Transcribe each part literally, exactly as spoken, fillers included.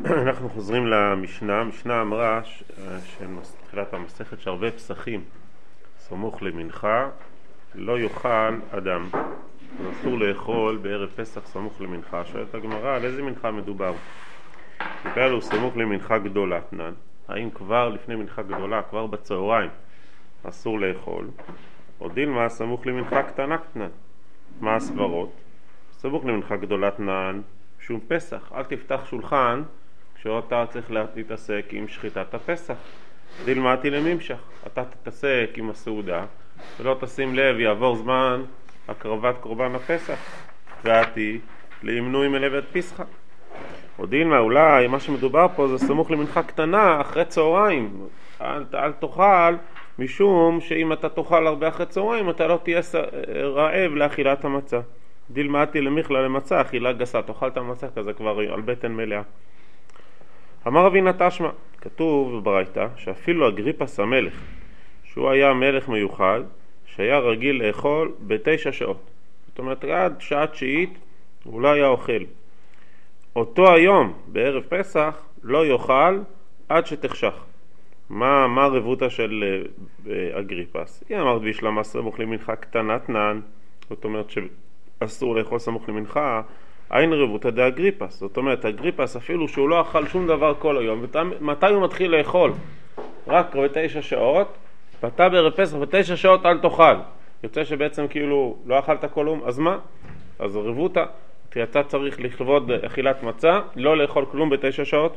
אנחנו חוזרים למשנה. המשנה אמרה שתחילת המסכת שהרבה פסחים סמוך למנחה לא יאכל אדם, אסור לאכול בערב פסח סמוך למנחה. שואלת הגמרא על איזה מנחה מדובר? דיבר הוא סמוך למנחה גדולה תנן, האם כבר לפני מנחה גדולה, כבר בצהריים אסור לאכול, או דילמה סמוך למנחה קטנה קטנה? מה הסברות? סמוך למנחה גדולה תנן שום פסח, אל תפתח שולחן כשאתה צריך להתעסק עם שחיטת הפסח. דילמתי לממשך, אתה תתעסק עם הסעודה ולא תשים לב, יעבור זמן הקרבת קורבן הפסח ואתי לימנוי מלבד פסחה. או דילמה, אולי מה שמדובר פה זה סמוך למנחה קטנה אחרי צהריים, אל, אל תאכל, משום שאם אתה תאכל הרבה אחרי צהריים אתה לא תהיה רעב לאכילת המצה. דילמתי למכלה למצה, אכילה גסה, תאכל את המצה כזה כבר על בטן מלאה. אמר רבינה תשמע, כתוב בברייתא שאפילו אגריפס המלך, שהוא היה מלך מיוחד, שהיה רגיל לאכול בתשע שעות, זאת אומרת עד שעה תשיעית הוא לא היה אוכל, אותו היום בערב פסח לא יאכל עד שתחשך. מה, מה הרבותא של אגריפס? היא אמרת בישלמה סמוך למנחה קטנה תנן, זאת אומרת שאסור לאכול סמוך למנחה, אין רבותא דאגריפס, זאת אומרת אגריפס אפילו שהוא לא אכל שום דבר כל היום, מתי הוא מתחיל לאכול? רק בתשע שעות, ואתה בערב פסח בתשע שעות אל תאכל, יוצא שבעצם כאילו לא אכלת כל יום, אז מה? אז רבותא, כי אתה צריך לכבוד אכילת מצה, לא לאכול כלום בתשע שעות.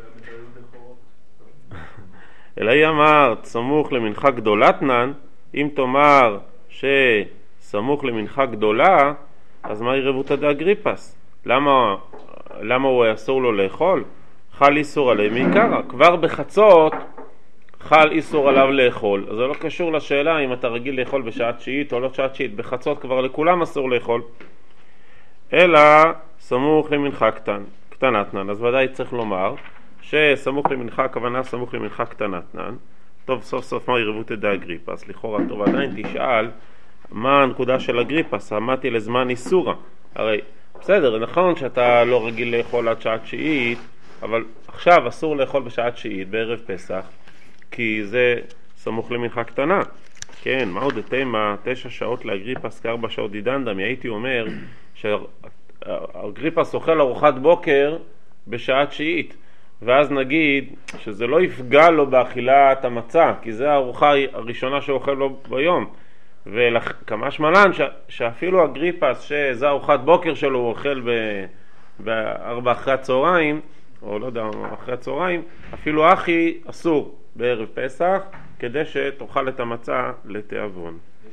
אלא היא אמרת סמוך למנחה גדולה תנן, אם תאמר שסמוך למנחה גדולה, אז מהי רבותא דאגריפס? למה, למה הוא אסור לו לאכול? חל איסור עליהם מעיקרא, כבר בחצות חל איסור עליו לאכול, אז זה לא קשור לשאלה אם אתה רגיל לאכול בשעה תשיעית או לא שעה תשיעית, בחצות כבר לכולם אסור לאכול, אלא סמוך למנחה קטן, קטנה תנן. אז ודאי צריך לומר שסמוך למנחה, הכוונה סמוך למנחה קטנה תנן. טוב, סוף סוף מה ירבותא דאגריפס, לכאורה טוב עדיין תשאל מה הנקודה של אגריפס, אמרתי לזמן איסורה, הרי בסדר, נכון שאתה לא רגיל לאכול עד שעה תשיעית, אבל עכשיו אסור לאכול בשעה תשיעית בערב פסח, כי זה סמוך למנחה קטנה. כן, מה עוד התאמה? תשע שעות לאגריפס כארבע שעות דידנדם. הייתי אומר שאגריפס אוכל ארוחת בוקר בשעה תשיעית, ואז נגיד שזה לא יפגע לו באכילת המצה, כי זה הארוחה הראשונה שאוכל לו ביום. וכמה שמלן שאפילו אגריפס שזה ארוחת בוקר שלו הוא אוכל בארבע אחרי הצהריים, או לא יודע, אחרי הצהריים, אפילו אחי אסור בערב פסח, כדי שתאכל את המצה לתיאבון.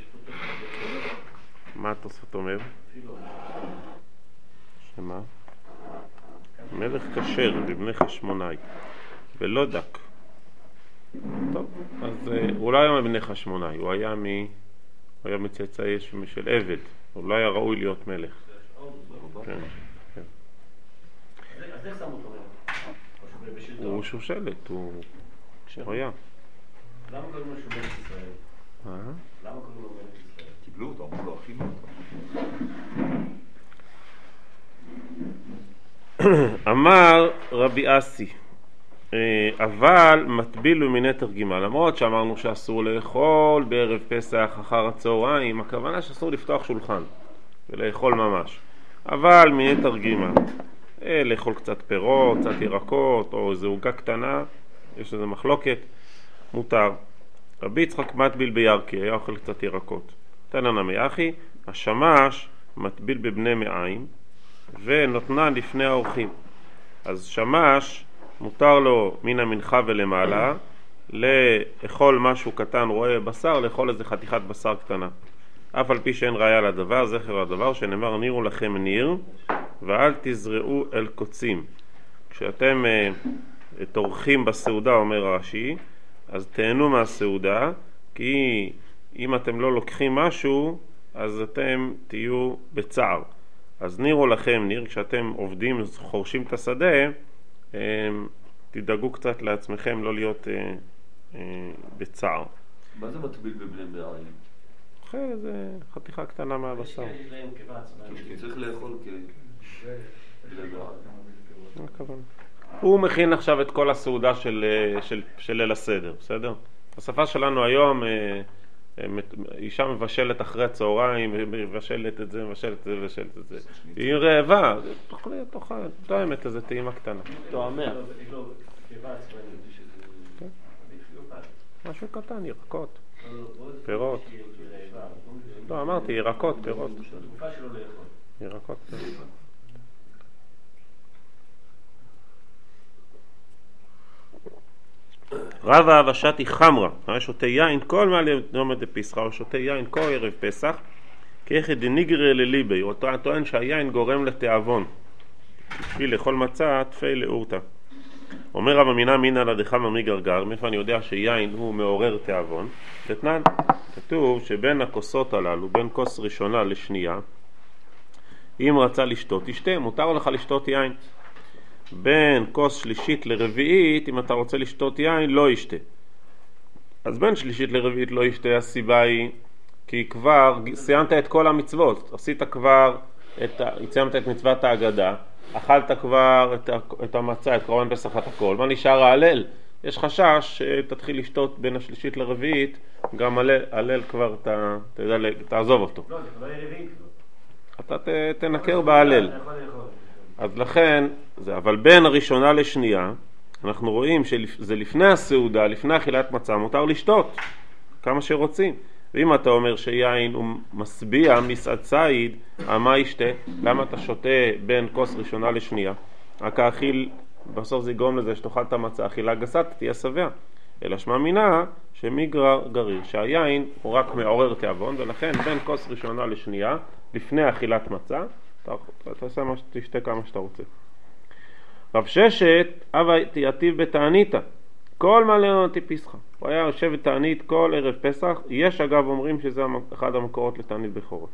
מה התוספות אומר? שמה? מלך כשר לבני חשמונאי ולא דק. טוב, אז הוא לא היה מבני חשמונאי, הוא היה מ... הוא היה מצאצאי של עבד, הוא לא היה ראוי להיות מלך. כן, כן. אז איך שמו אותו? הוא שושלת, הוא היה. למה קוראים לו שומר ישראל? אה? למה קוראים לו מלך ישראל? קיבלו אותו, אמרו לו, אחינו אותו. אמר רבי אסי, אבל מטביל במיני תרגימה, למרות שאמרנו שאסור לאכול בערב פסח אחר הצהריים, הכוונה שאסור לפתוח שולחן ולאכול ממש, אבל מיני תרגימה, לאכול קצת פירות, קצת ירקות או איזו עוגה קטנה, יש איזו מחלוקת, מותר. רבי יצחק מטביל בירקי, היה אוכל קצת ירקות. תנא נמי אחי, השמש מטביל בבני מעיים ונותנה לפני האורחים. אז שמש מותר לו מן המנחה ולמעלה לאכול משהו קטן, רואה בשר, לאכול איזה חתיכת בשר קטנה, אף על פי שאין ראיה לדבר, זכר לדבר, שנאמר נירו לכם ניר ואל תזרעו אל קוצים. כשאתם uh, תורכים בסעודה, אומר רש"י, אז תהנו מהסעודה, כי אם אתם לא לוקחים משהו אז אתם תהיו בצער. אז נירו לכם ניר, כשאתם עובדים חורשים את השדה, תדאגו קצת לעצמכם לא להיות אה, אה, בצער. מה זה מטביל בבני מעיים? אחרי זה חתיכה קטנה מהבשר. יש להם כבץ. כי צריך לאכול כבני מעיים. מה הכוונה? הוא מכין עכשיו את כל הסעודה של, של, של ליל הסדר, בסדר? השפה שלנו היום, אישה מבשלת אחרי הצהריים, מבשלת את זה, מבשלת את זה, מבשלת את זה. היא רעבה, תאכלי, תאכל, תואמת איזה טעימה קטנה. תואמר. יש לו קיבה עצבנית. משהו קטן, ירקות, פירות. לא, אמרתי, ירקות, פירות. תקופה שלו לאכול. ירקות, פירות. רבא ושתי חמרה, היה שותה יין כל מעלה יום דפסחא, או שותה יין כל ערב פסח, כאחד דניגרא לליבי, הוא טוען שהיין גורם לתיאבון, בשביל לאכול מצה תפי לאורתא. אומר רבא מינא מינא לדחמא מגרגר, מאיפה אני יודע שיין הוא מעורר תיאבון? תתנן, כתוב שבין הכוסות הללו, בין כוס ראשונה לשנייה, אם רצה לשתות, תשתה, מותר לך לשתות יין. בין כוס שלישית לרביעית, אם אתה רוצה לשתות יין, לא ישתה. אז בין שלישית לרביעית לא ישתה, הסיבה היא כי כבר סיימת את כל המצוות, עשית כבר, את, סיימת את מצוות ההגדה, אכלת כבר את, את המצה, את קורבן פסח, את הכל, מה נשאר ההלל? יש חשש שתתחיל לשתות בין השלישית לרביעית, גם הלל, הלל כבר ת, תדע, תעזוב אותו. לא, זה כבר רביעית. אתה ת, תנקר בהלל. אז לכן, זה, אבל בין הראשונה לשנייה, אנחנו רואים שזה לפני הסעודה, לפני אכילת מצה, מותר לשתות כמה שרוצים. ואם אתה אומר שיין הוא משביע מסעד ציד, מה ישתה? למה אתה שותה בין כוס ראשונה לשנייה? רק האכיל, בסוף זה יגרום לזה שתאכל את המצה, אכילה גסת, תהיה שבע. אלא שמע מינה שמגרר גריר, שהיין הוא רק מעורר תיאבון, ולכן בין כוס ראשונה לשנייה, לפני אכילת מצה, אתה, אתה עושה מה שתשתה כמה שאתה רוצה. רב ששת, אבא תיאטיב בתעניתא, כל מעלה דפסחא. הוא היה יושב בתענית כל ערב פסח. יש אגב אומרים שזה אחד המקורות לתענית בכורות.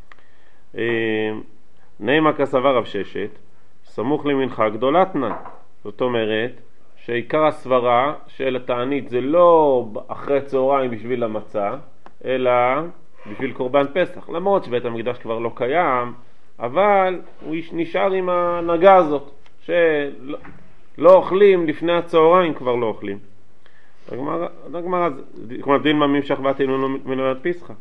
נעימה כסבה רב ששת, סמוך למנחה גדולתנן. זאת אומרת שעיקר הסברה של התענית זה לא אחרי צהריים בשביל המצה, אלא בשביל קורבן פסח. למרות שבית המקדש כבר לא קיים, אבל הוא נשאר עם ההנהגה הזאת, שלא לא אוכלים לפני הצהריים, כבר לא אוכלים. הגמרא, כלומר דין מה ממשך בתינו מנועת פסחא.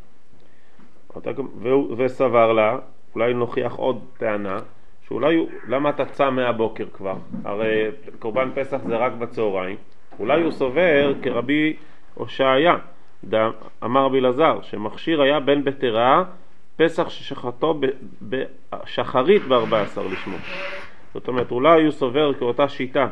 וסבר לה, אולי נוכיח עוד טענה, שאולי, למה אתה צם מהבוקר כבר? הרי קורבן פסח זה רק בצהריים. אולי הוא סובר כרבי הושעיה, אמר רבי אלעזר, שמכשיר היה בן בתרה, פסח ששחטו בשחרית ב-ארבע עשרה לשמו. זאת אומרת, אולי הוא סובר כאותה שיטה,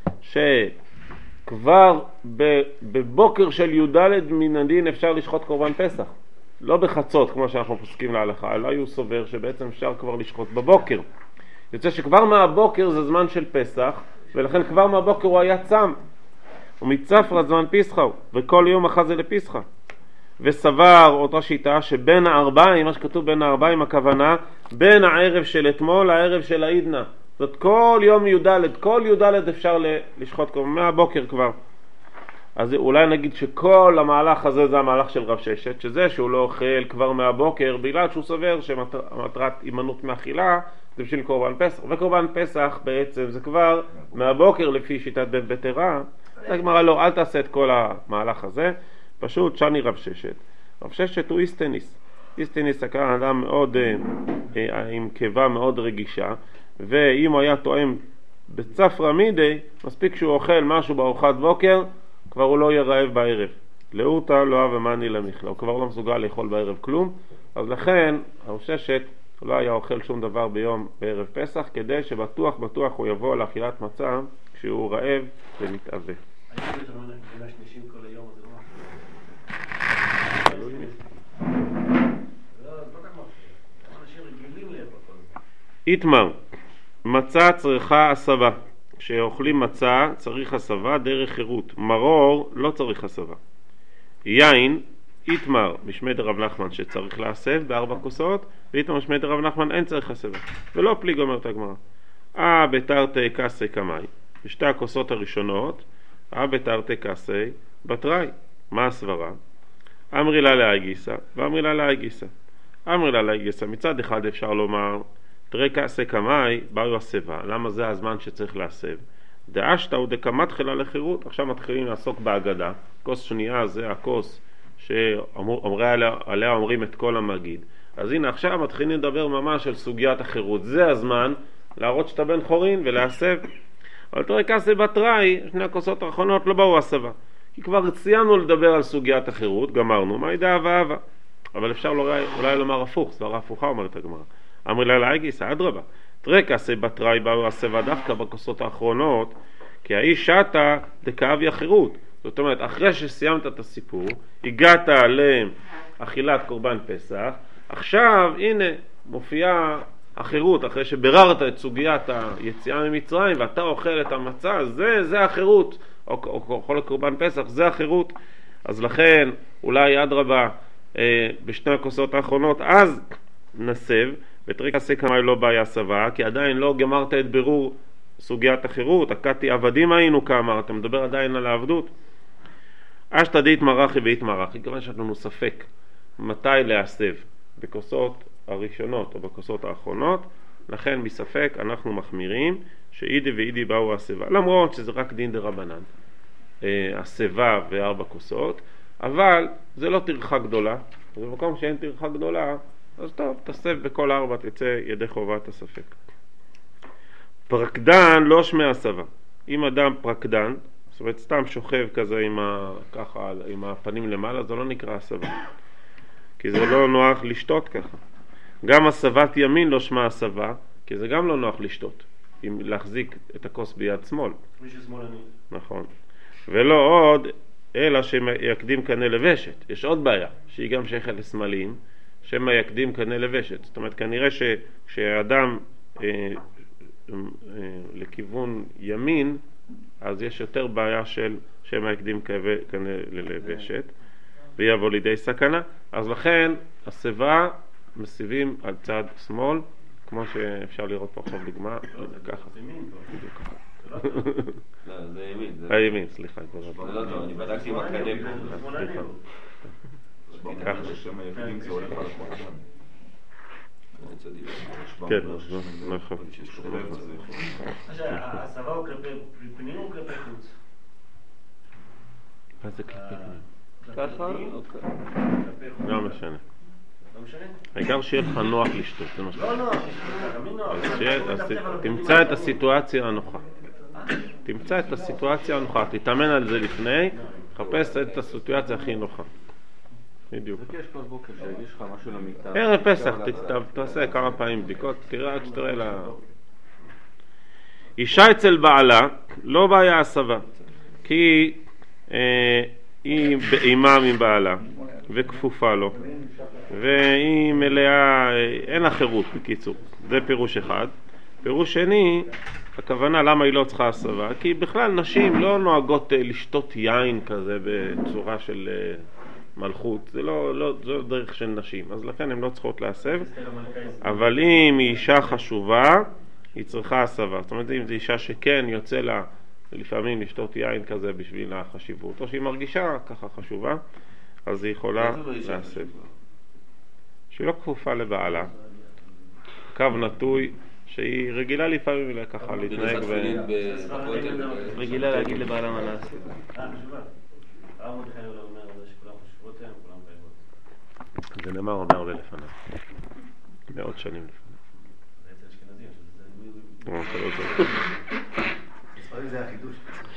שכבר בבוקר של י"ד מן הדין אפשר לשחוט קורבן פסח. לא בחצות, כמו שאנחנו פוסקים להלכה, אלא הוא סובר שבעצם אפשר כבר לשחוט בבוקר. יוצא שכבר מהבוקר זה זמן של פסח, ולכן כבר מהבוקר הוא היה צם. ומצפרא זמן פסחא, וכל יום אחרי זה לפסחא. וסבר אותה שיטה שבין הארבעים, מה שכתוב בין הארבעים, הכוונה בין הערב של אתמול לערב של העידנא. זאת כל יום י"ד, כל י"ד אפשר לשחוט קורבן, מהבוקר כבר. אז אולי נגיד שכל המהלך הזה זה המהלך של רב ששת, שזה שהוא לא אוכל כבר מהבוקר, בגלל שהוא סובר שמטרת הימנעות מאכילה זה בשביל קורבן פסח. וקורבן פסח בעצם זה כבר מהבוקר לפי שיטת בן בתרה. הגמרא לא, אל תעשה את כל המהלך הזה, פשוט שני רב ששת. רב ששת הוא איסטניס. איסטניס היה אדם מאוד, אה, עם קיבה מאוד רגישה, ואם הוא היה טועם בצפרא מידי, מספיק שהוא אוכל משהו בארוחת בוקר, כבר הוא לא יהיה רעב בערב. לאורתא לא אהב מאני למכלה, הוא כבר לא מסוגל לאכול בערב כלום, אז לכן רב ששת לא היה אוכל שום דבר ביום בערב פסח, כדי שבטוח בטוח הוא יבוא לאכילת מצה כשהוא רעב ומתאווה. איתמר, מצה צריכה הסבה. כשאוכלים מצה צריך הסבה דרך חירות. מרור לא צריך הסבה. יין, איתמר בשמי דרב נחמן שצריך להסב בארבע כוסות, ואיתמר בשמי דרב נחמן אין צריך הסבה. ולא פליג אומרת הגמרא. אה בתרתי קסי קמאי. בשתי הכוסות הראשונות, אה בתרתי קסי בתראי. מה הסברה? אמרי לה להגיסה ואמרי לה להגיסה. אמרי לה להגיסה, מצד אחד אפשר לומר תרי קסי קמאי באו הסבה. למה זה הזמן שצריך להסב? דאשתא ודקמתחילה לחירות. עכשיו מתחילים לעסוק בהגדה. כוס שנייה זה הכוס שאומרי עליה, עליה אומרים את כל המגיד. אז הנה עכשיו מתחילים לדבר ממש על סוגיית החירות. זה הזמן להראות שאתה בן חורין ולהסב. אבל תראה כסה בתראי, שני הכוסות האחרונות לא באו הסבה. כי כבר סיימנו לדבר על סוגיית החירות, גמרנו, מה ידע אהבה אהבה. אבל אפשר אולי, אולי לומר הפוך, סברה הפוכה אומרת הגמרא. אמרי לה להגיס, אדרבה. תראה כסה בתראי באו הסבה דווקא בכוסות האחרונות, כי האיש שתה דכאב החירות. זאת אומרת, אחרי שסיימת את הסיפור, הגעת לאכילת קורבן פסח, עכשיו הנה מופיעה החירות, אחרי שבררת את סוגיית היציאה ממצרים ואתה אוכל את המצה, זה, זה החירות, או, או, או אוכל קורבן פסח, זה החירות. אז לכן אולי אדרבה אה, בשני הכוסות האחרונות, אז נסב, ותראי כסה כמה לא בעיה סבה, כי עדיין לא גמרת את ברור סוגיית החירות, הקטי עבדים היינו כמה, אתה מדבר עדיין על העבדות. אשתא דית מרחי ואית מרחי, כיוון שיש לנו ספק מתי להסב, בכוסות הראשונות או בכוסות האחרונות, לכן מספק אנחנו מחמירים שאידי ואידי באו הסבה, למרות שזה רק דין דרבנן, הסבה וארבע כוסות, אבל זה לא טרחה גדולה, ובמקום שאין טרחה גדולה, אז טוב, תסב בכל ארבע, תצא ידי חובת הספק. פרקדן לא שמי הסבה. אם אדם פרקדן, זאת אומרת סתם שוכב כזה עם, ה, ככה, עם הפנים למעלה, זה לא נקרא הסבה, כי זה לא נוח לשתות ככה. גם הסבת ימין לא שמה הסבה, כי זה גם לא נוח לשתות, אם להחזיק את הכוס ביד שמאל. מי ששמאלני. נכון. ולא עוד, אלא שיקדים קנה לבשת. יש עוד בעיה, שהיא גם שייכת לשמאליים, שמה יקדים קנה לבשת. זאת אומרת, כנראה שכשאדם אה, אה, לכיוון ימין, אז יש יותר בעיה של שמה יקדים קנה ללבשת, ויבוא לידי סכנה. אז לכן, הסבה מסיבים על צד שמאל, כמו שאפשר לראות פה עכשיו דוגמה, ככה. זה ימין פה. בדיוק ככה. לא, זה ימין. הימין, סליחה. זה לא טוב, אני בדקתי עם הקנה פה. סליחה. ככה ששם היחידים זה הולך על הכל. כן, נכון. הסבה הוא כלפי פנים או כלפי חוץ? מה זה כלפי פנים? ככה? לא משנה. לא משנה? העיקר שיהיה לך נוח לשתות, זה מה לא נוח, מי נוח? אז שיהיה- אז ת- תמצא את הסיטואציה הנוחה. תמצא את הסיטואציה הנוחה, תתאמן על זה לפני, חפש את הסיטואציה הכי נוחה. בדיוק. יש כל בוקר שיש לך משהו למיטה. ערב פסח, ת- ת- תעשה כמה פעמים בדיקות, תראה עד שתראה לה... אישה אצל בעלה לא בעיה הסבה, כי אה, היא באימה מבעלה וכפופה לו, והיא מלאה, אה, אין לה חירות בקיצור. זה פירוש אחד. פירוש שני, הכוונה למה היא לא צריכה הסבה, כי בכלל נשים לא נוהגות אה, לשתות יין כזה בצורה של אה, מלכות, זה לא, לא, זו דרך של נשים, אז לכן הן לא צריכות להסב. אבל אם היא אישה חשובה, היא צריכה הסבה. זאת אומרת, אם זו אישה שכן יוצא לה לפעמים לשתות יין כזה בשביל החשיבות, או שהיא מרגישה ככה חשובה, אז היא יכולה להסב. שהיא לא כפופה לבעלה, קו נטוי, שהיא רגילה לפעמים ככה להתנהג ו... רגילה להגיד לבעלה מה לעשות. אה, חשובה. הרב מרדכי יהודה אומר שכולם חשובות הן, כולם חייבות. זה נאמר הרבה הרבה לפניו, מאות שנים לפניו. זה אצל אשכנזים, שזה או, אתה לא יודע. ספרים זה החידוש.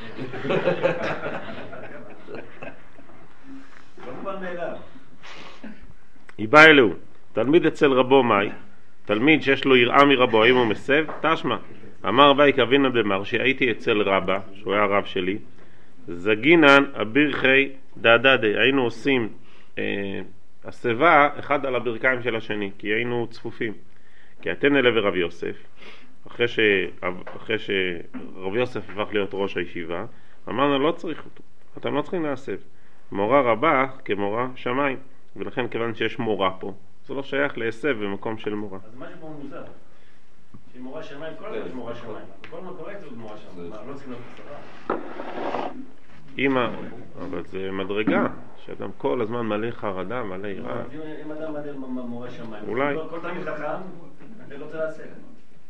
לא מובן מאליו. היא באה אלוהו, תלמיד אצל רבו מאי, תלמיד שיש לו יראה מרבו, האם הוא מסב? תשמע. אמר באי כבינה דמר, שהייתי אצל רבא, שהוא היה הרב שלי, זגינן אבירכי דדדי, היינו עושים אה, הסבה אחד על הברכיים של השני, כי היינו צפופים. כי אתן אלה ורב יוסף, אחרי, ש, אחרי שרב יוסף הפך להיות ראש הישיבה, אמרנו לא צריך אותו, אתם לא צריכים להסב. מורה רבה כמורה שמיים, ולכן כיוון שיש מורה פה, זה לא שייך להסב במקום של מורה. אז משהו פה מוזר. שהיא מורה שמיים, כל הזמן יש מורה שמיים. כל מה קורה זה מורה שמיים. מה, לא צריכים להיות הסבה? אמא, אבל זה מדרגה, שאדם כל הזמן מלא חרדה, מלא יראה. אם אדם מעלה מורה שמיים, אולי. כל תמיד חכם, אני רוצה לעשות.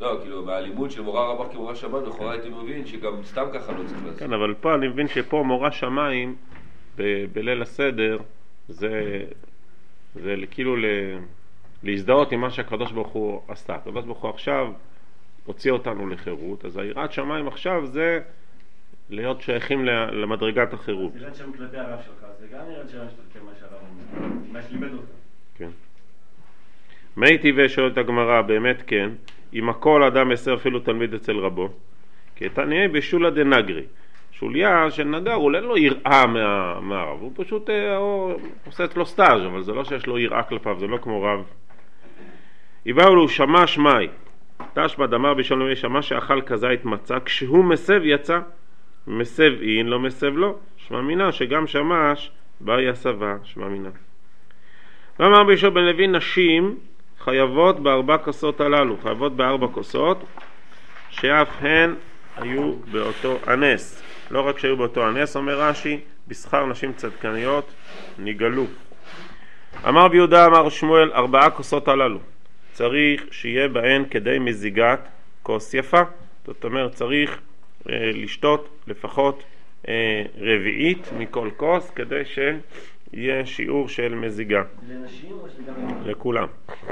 לא, כאילו, מהלימוד של מורה רבך כמורה שמיים, לכאורה הייתי מבין שגם סתם ככה לא צריך לעשות. כן, אבל פה אני מבין שפה מורה שמיים, ב- בליל הסדר, זה, זה כאילו ל- להזדהות עם מה שהקדוש ברוך הוא עשתה. הקדוש ברוך הוא עכשיו הוציא אותנו לחירות, אז היראת שמיים עכשיו זה להיות שייכים למדרגת החירות. זה ירד שם כלפי הרב שלך, זה גם ירד שם כלפי מה שהרב אומר, מה שלימד אותך. כן. מי טבעי שואלת הגמרא, באמת כן, אם הכל אדם עשר אפילו תלמיד אצל רבו, כי תניה בשולה דנגרי. שוליה של נגר, הוא אין לו יראה מה, מהרב, הוא פשוט הוא, עושה אצלו סטאז', אבל זה לא שיש לו יראה כלפיו, זה לא כמו רב. יבאו לו שמע שמי, תשמע דמר בשלום יהיה שמע שאכל כזית מצה, כשהוא מסב יצא, מסב אין, לא מסב לא, שמע מינה שגם שמש באי הסבה, שמע מינה. ואמר בישול בן לוי, נשים חייבות בארבע כוסות הללו, חייבות בארבע כוסות, שאף הן היו באותו הנס. לא רק שהיו באותו הנס, אומר רש"י, בשכר נשים צדקניות נגלו. אמר ביהודה, אמר שמואל, ארבעה כוסות הללו. צריך שיהיה בהן כדי מזיגת כוס יפה. זאת אומרת, צריך אה, לשתות לפחות אה, רביעית מכל כוס, כדי שיהיה שיעור של מזיגה. לנשים או שגם לכולם.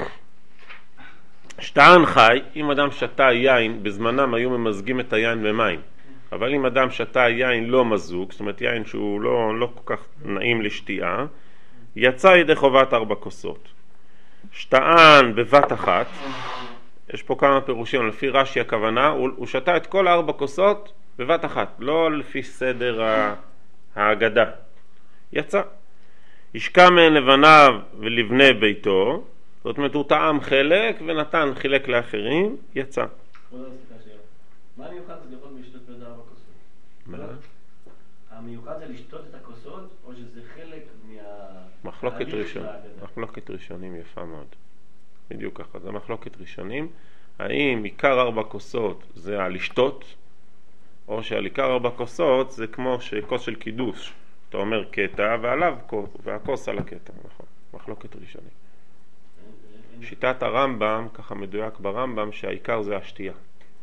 שטען חי, אם אדם שתה יין, בזמנם היו ממזגים את היין במים. אבל אם אדם שתה יין לא מזוג, זאת אומרת יין שהוא לא, לא כל כך נעים לשתייה, יצא ידי חובת ארבע כוסות. שטען בבת אחת, יש פה כמה פירושים, לפי רש"י הכוונה, הוא, הוא שתה את כל ארבע כוסות בבת אחת, לא לפי סדר ההגדה. יצא. השקע מהן לבניו ולבני ביתו, זאת אומרת הוא טעם חלק ונתן חילק לאחרים, יצא. מה המיוחד זה לראות לשתות בין ארבע כוסות? מה? המיוחד זה לשתות את הכוסות או שזה חלק מה... מחלוקת ראשון, מחלוקת ראשונים יפה מאוד. בדיוק ככה, זה מחלוקת ראשונים. האם עיקר ארבע כוסות זה הלשתות, או שעל עיקר ארבע כוסות זה כמו שכוס של קידוש, אתה אומר קטע ועליו כוס, והכוס על הקטע, נכון, מחלוקת ראשונים. שיטת הרמב"ם, ככה מדויק ברמב"ם, שהעיקר זה השתייה.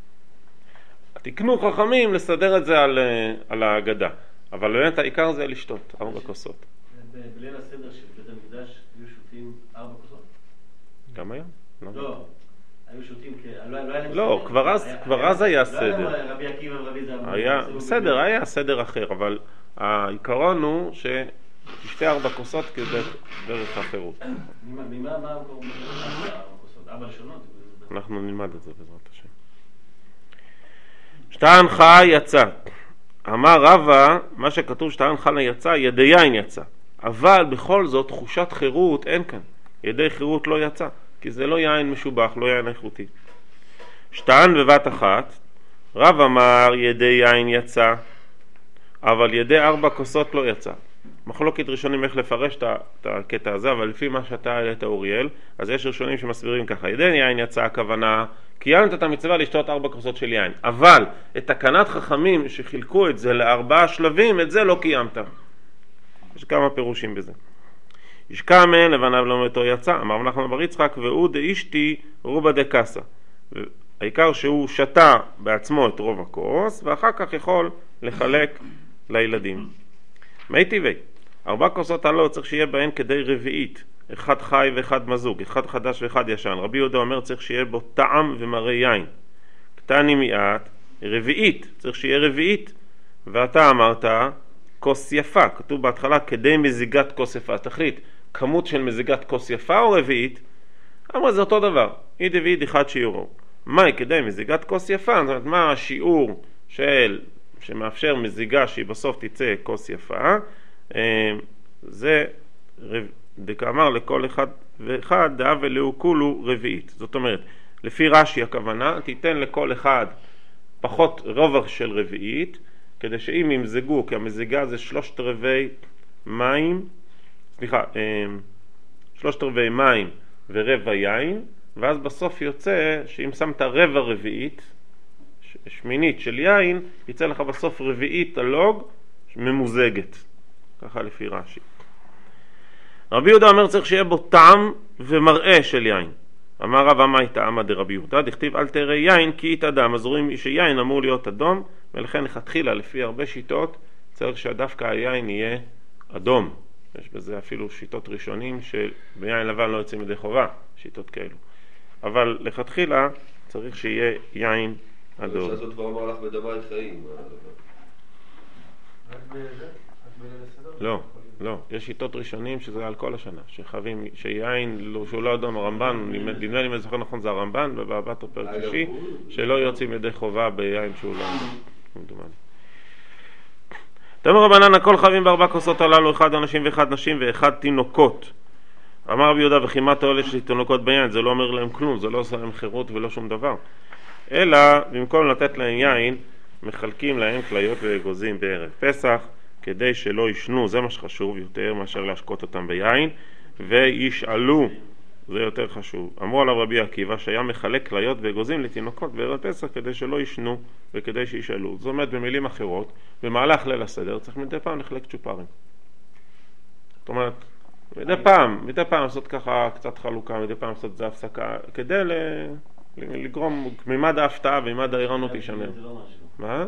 תקנו חכמים לסדר את זה על, על ההגדה, אבל באמת העיקר זה לשתות, ארבע כוסות. בליל הסדר של בית המקדש היו שותים ארבע כוסות? גם היום? לא, היו שותים כ... לא, כבר אז, כבר אז היה סדר. לא היה רבי עקיבא ורבי זרמן. היה, בסדר, היה סדר אחר, אבל העיקרון הוא שתשתה ארבע כוסות כדרך החירות. ממה, מה המקור ארבע כוסות? ארבע לשונות? אנחנו נלמד את זה בעזרת השם. שטען חי יצא. אמר רבא, מה שכתוב שטען חי יצא, ידי יין יצא. אבל בכל זאת תחושת חירות אין כאן. ידי חירות לא יצא, כי זה לא יין משובח, לא יין איכותי. שטען בבת אחת, רב אמר ידי יין יצא, אבל ידי ארבע כוסות לא יצא. מחלוקת ראשונים איך לפרש את הקטע הזה, אבל לפי מה שאתה העלית אוריאל, אז יש ראשונים שמסבירים ככה, ידי יין יצא הכוונה, קיימת את המצווה לשתות ארבע כוסות של יין, אבל את תקנת חכמים שחילקו את זה לארבעה שלבים, את זה לא קיימת. יש כמה פירושים בזה. ישקע מהן לבניו לא מתו יצא, אמר נחמן בר יצחק, והוא דאשתי רובה דקסה. העיקר שהוא שתה בעצמו את רוב הכוס, ואחר כך יכול לחלק לילדים. מי טבעי? ארבע כוסות הלא צריך שיהיה בהן כדי רביעית, אחד חי ואחד מזוג, אחד חדש ואחד ישן. רבי יהודה אומר צריך שיהיה בו טעם ומראה יין. קטני מיעט, רביעית, צריך שיהיה רביעית. ואתה אמרת כוס יפה, כתוב בהתחלה כדי מזיגת כוס יפה. תחליט, כמות של מזיגת כוס יפה או רביעית? אמרה זה אותו דבר, אי דביעית אחד שיעורו. מהי כדי מזיגת כוס יפה? זאת אומרת, מה השיעור של, שמאפשר מזיגה שהיא בסוף תצא כוס יפה? זה דקאמר לכל אחד ואחד דאה ולאו כולו רביעית. זאת אומרת, לפי רש"י הכוונה, תיתן לכל אחד פחות רבע של רביעית, כדי שאם ימזגו, כי המזיגה זה שלושת רבעי מים, סליחה, שלושת רבעי מים ורבע יין, ואז בסוף יוצא שאם שמת רבע רביעית, שמינית של יין, יצא לך בסוף רביעית הלוג ממוזגת. ככה לפי רש"י. רבי יהודה אומר צריך שיהיה בו טעם ומראה של יין. אמר רב אמא טעמא דרבי יהודה, דכתיב אל תראה יין כי יתאדם, אז רואים שיין אמור להיות אדום, ולכן לכתחילה לפי הרבה שיטות צריך שדווקא היין יהיה אדום. יש בזה אפילו שיטות ראשונים שביין לבן לא יוצאים ידי חובה, שיטות כאלו. אבל לכתחילה צריך שיהיה יין אדום. אפשר לעשות כבר אמר לך בדבר חיים. רק בזה? רק בליל הסדר? לא, לא. יש שיטות ראשונים שזה על כל השנה, שחייבים, שיין שהוא לא אדום, הרמב"ן, נדמה לי אם אני זוכר נכון זה הרמב"ן, ובאבט הפרק שישי, שלא יוצאים ידי חובה ביין שהוא לא אדום. תאמר רבנן, הכל חייבים בארבע כוסות הללו, אחד אנשים ואחד נשים ואחד תינוקות. אמר רבי יהודה, וכי מה תועלת של תינוקות ביין? זה לא אומר להם כלום, זה לא עושה להם חירות ולא שום דבר. אלא במקום לתת להם יין, מחלקים להם כליות ואגוזים בערב פסח, כדי שלא ישנו, זה מה שחשוב יותר מאשר להשקות אותם ביין, וישאלו, זה יותר חשוב. אמרו עליו רבי עקיבא שהיה מחלק כליות ואגוזים לתינוקות בערב פסח כדי שלא ישנו וכדי שישאלו. זאת אומרת במילים אחרות, במהלך ליל הסדר צריך מדי פעם לחלק צ'ופרים. זאת אומרת, מדי פעם, מדי פעם לעשות ככה קצת חלוקה, מדי פעם לעשות זה הפסקה, כדי ל... לגרום, ממד ההפתעה וממד העירנות יישמר. מה?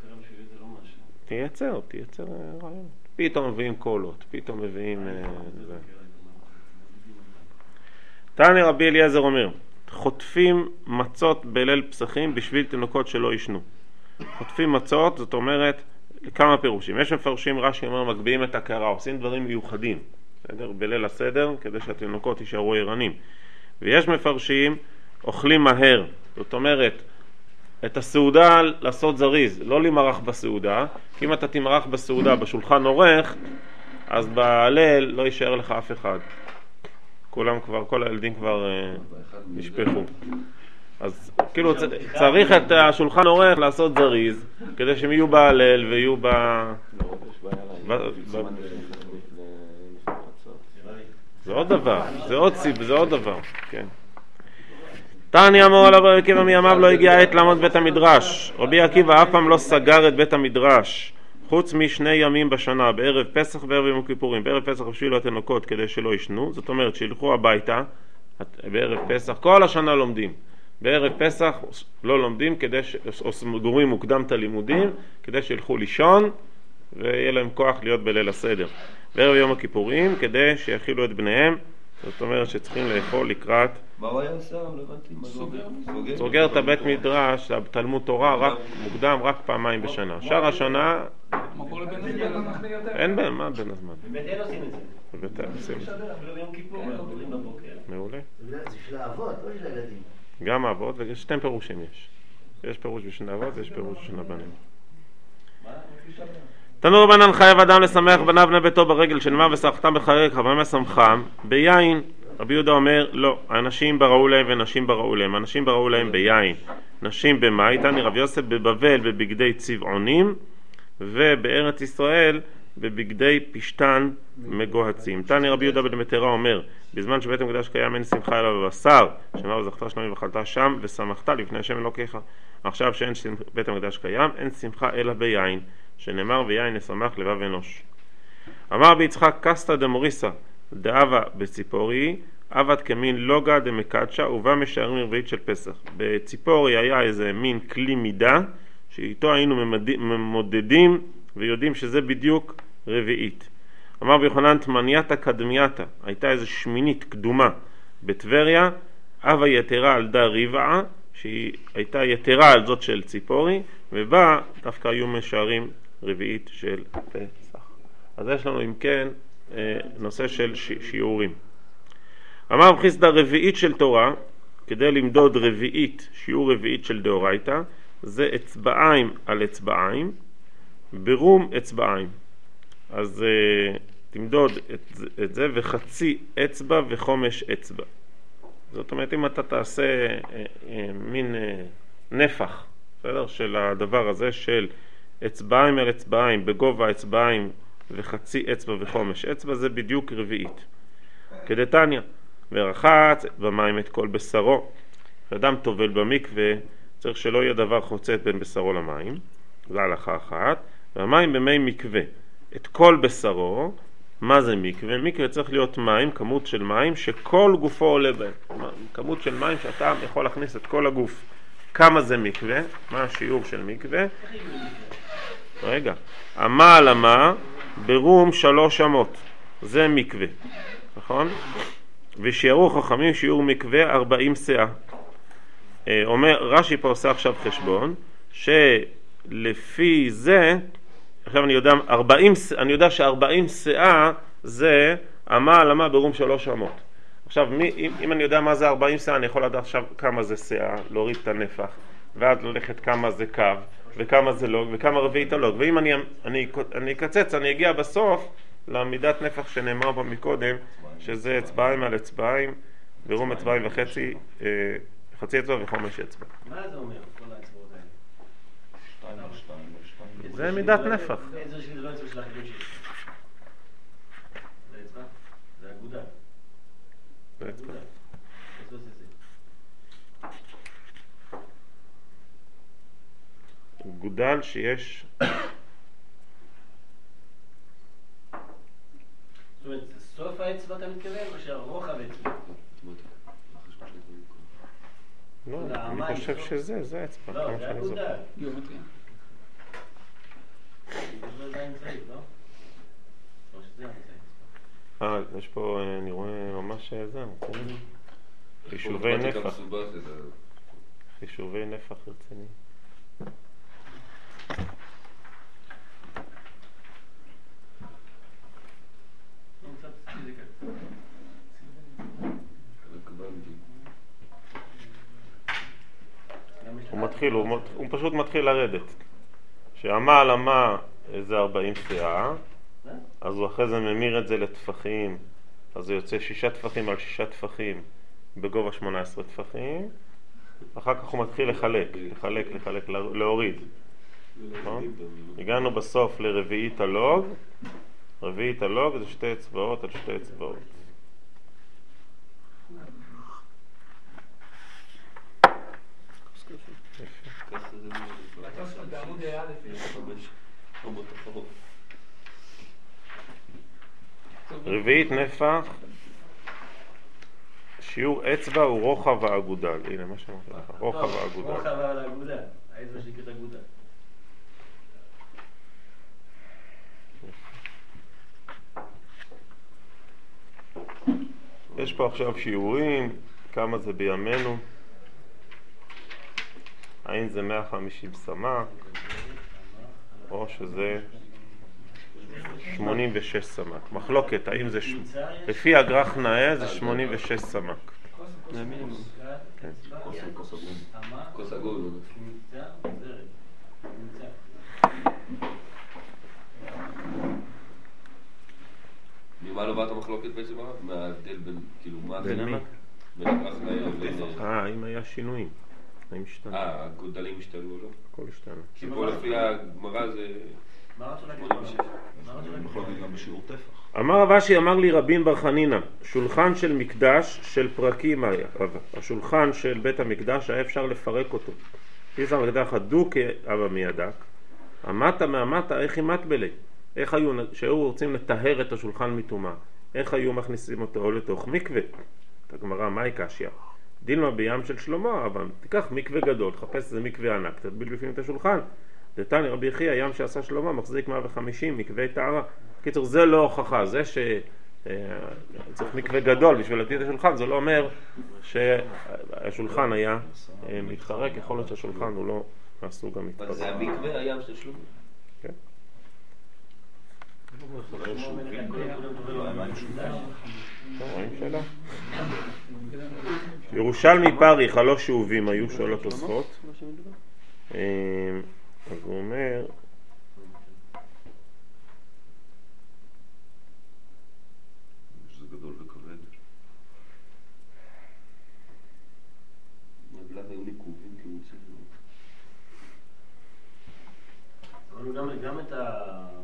תייצר, תייצר רעיון. פתאום מביאים קולות, פתאום מביאים... תעני רבי אליעזר אומר, חוטפים מצות בליל פסחים בשביל תינוקות שלא ישנו. חוטפים מצות, זאת אומרת, כמה פירושים. יש מפרשים, רש"י אומר, מגביהים את הקערה, עושים דברים מיוחדים, בסדר? בליל הסדר, כדי שהתינוקות יישארו ערניים. ויש מפרשים, אוכלים מהר, זאת אומרת, את הסעודה לעשות זריז, לא למרח בסעודה, כי אם אתה תמרח בסעודה בשולחן עורך, אז בליל לא יישאר לך אף אחד. כולם כבר, כל הילדים כבר נשפחו. אז כאילו צריך את השולחן עורך לעשות זריז, כדי שהם יהיו בהלל ויהיו ב... זה עוד דבר, זה עוד סיב, זה עוד דבר, כן. תעני אמר עליו רבי עקיבא מימיו לא הגיע עת לעמוד בית המדרש. רבי עקיבא אף פעם לא סגר את בית המדרש, חוץ משני ימים בשנה, בערב פסח וערב יום הכיפורים. בערב פסח בשבילו התינוקות כדי שלא ישנו, זאת אומרת שילכו הביתה, בערב פסח, כל השנה לומדים. בערב פסח לא לומדים, כדי ש... או גורים מוקדם את הלימודים, כדי שילכו לישון ויהיה להם כוח להיות בליל הסדר. בערב יום הכיפורים, כדי שיאכילו את בניהם, זאת אומרת שצריכים לאכול לקראת... מה הוא היה עושה? לא הבנתי. סוגר? סוגר את הבית מדרש, תלמוד תורה, רק מוקדם, רק פעמיים בשנה. שאר השנה... אין בין, מה בין הזמן? בבית אל עושים את זה. בבית אל עושים את זה. ביום כיפור, עוברים בבוקר. מעולה. זה בשביל האבות, לא בשביל הילדים. גם האבות, ויש שתי פירושים יש. יש פירוש בשביל האבות, יש פירוש בשביל הבנים. תנו רבנן חייב אדם לשמח בניו בני ביתו ברגל שנאמר ושמחתם בחגיך ומה שמחם ביין. רבי יהודה אומר לא, האנשים בראו להם ונשים בראו להם. האנשים בראו להם ביין, נשים במאי. תני רבי יוסף בבבל בבגדי צבעונים, ובארץ ישראל בבגדי פשטן מגוהצים. תני רבי יהודה בן מתרה אומר, בזמן שבית המקדש קיים אין שמחה אלא בבשר, שנאמר וזכתה שלומי ואכלת שם ושמחת לפני השם אלוקיך. עכשיו שאין בית המקדש קיים אין שמחה אלא ביין, שנאמר ויין לשמח לבב אנוש. אמר ביצחק קסטה דמוריסה דאבה בציפורי עבד כמין לוגה דמקדשה ובה משערים רביעית של פסח. בציפורי היה איזה מין כלי מידה שאיתו היינו ממודדים ויודעים שזה בדיוק רביעית. אמר ביוחנן תמנייתה קדמייתה, הייתה איזה שמינית קדומה בטבריה, אבה יתרה על דה ריבעה שהיא הייתה יתרה על זאת של ציפורי, ובה דווקא היו משערים רביעית של פסח. אז יש לנו אם כן נושא של שיעורים. אמר בחיסדא רביעית של תורה, כדי למדוד רביעית, שיעור רביעית של דאורייתא, זה אצבעיים על אצבעיים, ברום אצבעיים. אז uh, תמדוד את, את זה וחצי אצבע וחומש אצבע. זאת אומרת אם אתה תעשה uh, uh, מין uh, נפח, בסדר? של הדבר הזה של אצבעיים על אצבעיים, בגובה אצבעיים וחצי אצבע וחומש אצבע, זה בדיוק רביעית. כדתניא, ורחץ במים את כל בשרו. אדם טובל במקווה, צריך שלא יהיה דבר חוצץ בין בשרו למים, זה הלכה אחת. והמים במי מקווה, את כל בשרו, מה זה מקווה? מקווה צריך להיות מים, כמות של מים שכל גופו עולה בהם. כמות של מים שאתה יכול להכניס את כל הגוף. כמה זה מקווה? מה השיעור של מקווה? רגע. אמה על אמה ברום שלוש אמות. זה מקווה. נכון? ושיערו חכמים שיעור מקווה ארבעים שאה. אומר, רש"י פה עושה עכשיו חשבון, שלפי זה, עכשיו אני יודע, ארבעים, אני יודע ש-ארבעים שאה זה אמה על אמה ברום שלוש אמות. עכשיו, מי, אם, אם אני יודע מה זה ארבעים שאה, אני יכול לדעת עכשיו כמה זה שאה, להוריד את הנפח, ואז ללכת כמה זה קו, וכמה זה לוג, וכמה רביעית הלוג. ואם אני, אני, אני אקצץ, אני אגיע בסוף למידת נפח שנאמר פה מקודם, שזה אצבעיים על אצבעיים, ברום אצבעיים וחצי, אה, חצי אצבע וחומש אצבע. מה זה אומר, כל האצבעות האלה? שתיים על שתיים על שתיים. זה מידת נפח. איזה שלי זה לא אצבע של החידוד שלי. זה אצבע? זה אגודה. זה אצבע. אז לא זה זה. גודל שיש... זאת אומרת, סוף האצבע אתה מתכוון, או שהרוחב האצבע? לא, אני חושב שזה, זה אצבע. לא, זה אגודה. גיאומטריה. זה האמצעית, לא? או שזה האמצעית. אה, יש פה, אני רואה ממש זה, חישובי נפח. חישובי נפח רציני. הוא מתחיל, הוא, הוא פשוט מתחיל לרדת. שאמה על אמה זה ארבעים שאה, אז הוא אחרי זה ממיר את זה לטפחים, אז זה יוצא שישה טפחים על שישה טפחים בגובה שמונה עשרה טפחים, אחר כך הוא מתחיל לחלק, לחלק, לחלק, להוריד. הגענו בסוף לרביעית הלוג, רביעית הלוג זה שתי אצבעות על שתי אצבעות. רביעית נפח, שיעור אצבע הוא רוחב האגודל. הנה מה שאמרתי לך, רוחב האגודל. רוחב האגודל, האצבע שנקראת אגודל. יש פה עכשיו שיעורים, כמה זה בימינו. האם זה מאה וחמישים סמ"ק, או שזה שמונים ושש סמ"ק. מחלוקת, האם זה, ש... לפי הגרח נאה זה שמונים ושש סמ"ק. זה מינימום. כוס עגול. ממה נובעת המחלוקת בעצם? מההבדל בין, כאילו, מה בין מי? בין הגרח נאה לבין... אה, האם היה שינויים? האם השתנה? אה, הגודלים השתנו או לא? הכל השתנה. כי פה לפי הגמרא זה... מה רצו להגיד? שמונים ושש. מה רצו להגיד? בכל זאת גם בשיעור טפח. אמר רב אשי, אמר לי רבין בר חנינא, שולחן של מקדש של פרקים היה. השולחן של בית המקדש היה אפשר לפרק אותו. פיסר מקדח הדוק אבא מידק. המטה מהמטה, איך היא מטבלי? איך היו, שהיו רוצים לטהר את השולחן מטומאה, איך היו מכניסים אותו לתוך מקווה? את הגמרא, מהי קשיא? דילמה בים של שלמה, אבל תיקח מקווה גדול, תחפש איזה מקווה ענק, תטביל בפנים את השולחן. דתני רבי יחיא, הים שעשה שלמה מחזיק מאה וחמישים מקווה טהרה. קיצור, זה לא הוכחה, זה שצריך מקווה גדול בשביל להטביל את השולחן, זה לא אומר שהשולחן היה מתחרק, יכול להיות שהשולחן הוא לא מהסוג המתפרק. אבל זה המקווה הים של שלמה. כן. רואים שאלה? ירושלמי פריך הלא שאובים היו, שואל התוספות. אז הוא אומר, שזה גדול וכבד. למה היו ניקובים כמוצאים? אבל גם את ה...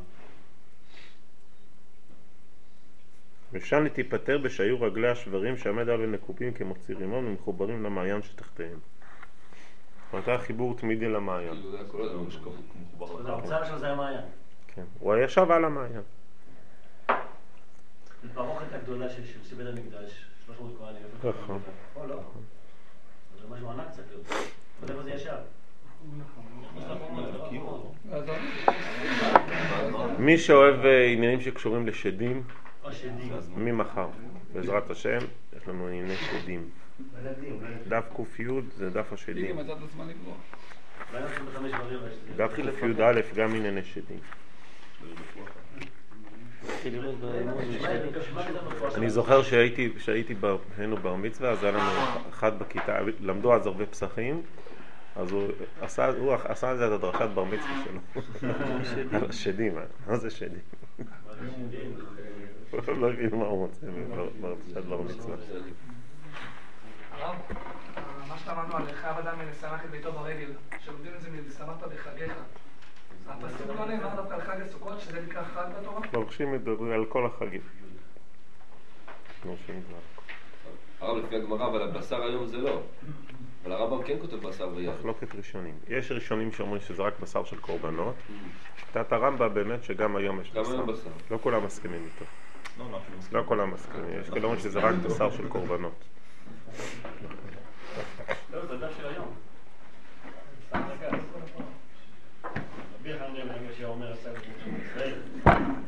ושני תיפטר בשהיו רגלי השברים שעמד עליהם נקובים כמוציא רימון ומחוברים למעיין שתחתיהם. זאת אומרת, חיבור תמידי למעיין. כאילו זה הכל אדם משקפות מחובר. האוצר שלו זה המעיין. כן, הוא ישב על המעיין. בפרוכת הגדולה של בית המקדש, שלוש מאות כהנים. נכון. או לא. זה משהו ענק צריך להיות. אתה יודע מה זה ישר? מי שאוהב עניינים שקשורים לשדים, או שדים. ממחר, בעזרת השם, יש לנו ענייני שדים. דף ק"י זה דף השדים. דף ק"י גם ענייני שדים. אני זוכר שהייתי היינו בר מצווה, אז היה לנו אחד בכיתה, למדו אז הרבה פסחים, אז הוא עשה את זה את הדרשת בר מצווה שלו. על השדים, מה זה שדים? לא הבין מה הוא רוצה בדרשת בר מצווה. הרב, מה שאמרנו על חייב אדם לשמח את ביתו ברגל, שלומדים את זה מ"ושמחת בחגיך", הפסוק לא נאמר דווקא על חג הסוכות, שזה נקרא חג בתורה? מלכים מדברים על כל החגים. הרב, לפי הגמרא, אבל הבשר היום זה לא. אבל הרמב"ם כן כותב בשר ויין. מחלוקת ראשונים. יש ראשונים שאומרים שזה רק בשר של קורבנות. שיטת הרמב"ם באמת שגם היום יש בשר. לא כולם מסכימים איתו. לא כולם מסכימים. יש כאלה אומרים שזה רק בשר של קורבנות. לא, זה הדף של היום. סתם דקה. רבי חנין ברגע שאומר עשה את זה בישראל.